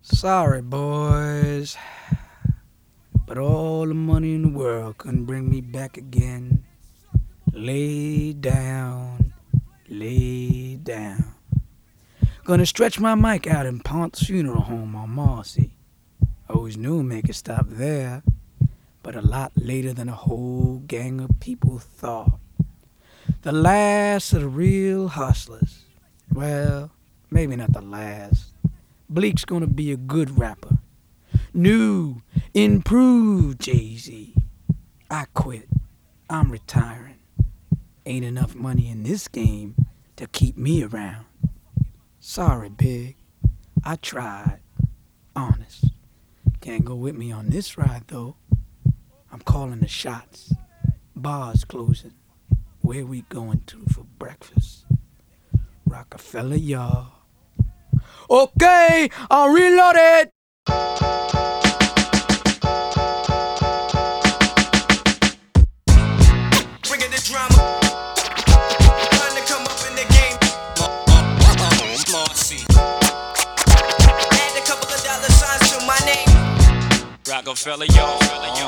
Sorry, boys, but all the money in the world couldn't bring me back again. Lay down, lay down. Gonna stretch my mic out in Pont's funeral home on Marcy. Always knew make it stop there, but a lot later than a whole gang of people thought. The last of the real hustlers. Well, maybe not the last. Bleek's gonna be a good rapper. New, improved Jay-Z. I quit. I'm retiring. Ain't enough money in this game to keep me around. Sorry, Big. I tried. Honest. Can't go with me on this ride, though. I'm calling the shots. Bar's closing. Where we going to for breakfast? Rockefeller, y'all. Okay, I'll reload it. Bringing the drama. Trying to come up in the game. Marcy. Add a couple of dollar signs to my name. Rockefeller, y'all.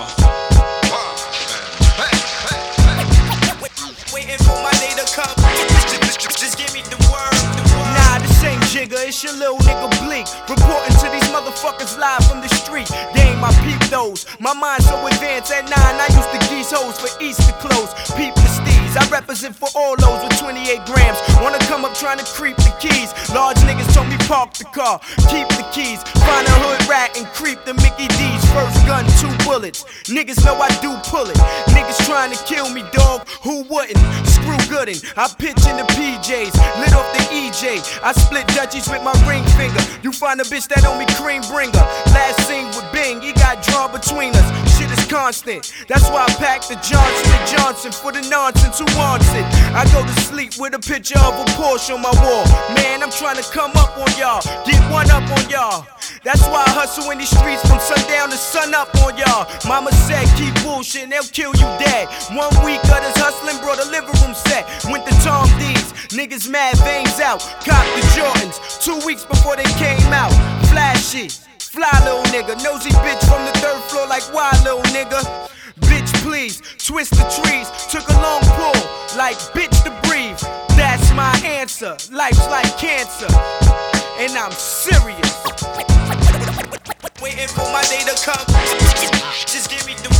Waiting for my day to come. Just give me the word. Nah, this ain't Jigga, it's your little nigga Bleek. Reporting to these motherfuckers live from the street. They ain't my peep those. My mind's so advanced at 9, I used to geese hoes for Easter clothes. Peep the steez, I represent for all those with 28 grams. Wanna come up trying to creep the keys. Large niggas told me park the car, keep the keys. Find a hood rat and creep the Mickey D's. First gun, 2 bullets. Niggas know I do pull it. Niggas trying to kill me, dog. Who wouldn't? Screw Goodin'. I pitch in the PJs, lit off the EJ. I split Dutchies with my ring finger. You find a bitch that owe me cream bringer. Last scene with Bing, he got drawn between us. Shit is constant. That's why I pack the Johnson & Johnson for the nonsense who wants it. I go to sleep with a picture of a Porsche on my wall. Man, I'm trying to come up on y'all, get one up on y'all. That's why I hustle in these streets from sundown to sun up on y'all. Mama said keep bullshitting, they'll kill you dead. 1 week of this hustling brought a living room set. Went to Tom D's, niggas mad veins out. Cop the Jordans, 2 weeks before they came out. Flashy, fly little nigga. Nosy bitch from the 3rd floor like why little nigga. Bitch please, twist the trees. Took a long pull, like bitch to breathe. That's my answer, life's like cancer. And I'm serious. Waiting for my day to come. Just give me the